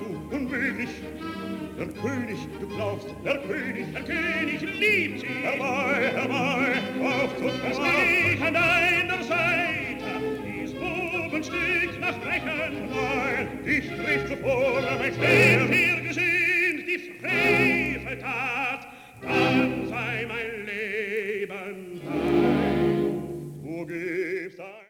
du unmöglich. Der König, du glaubst, der König liebt sie. Herbei, auf zu es geht an deiner Seite, dies Bubenstück nach Brechen. Nein, ich strich zuvor, mein Steg.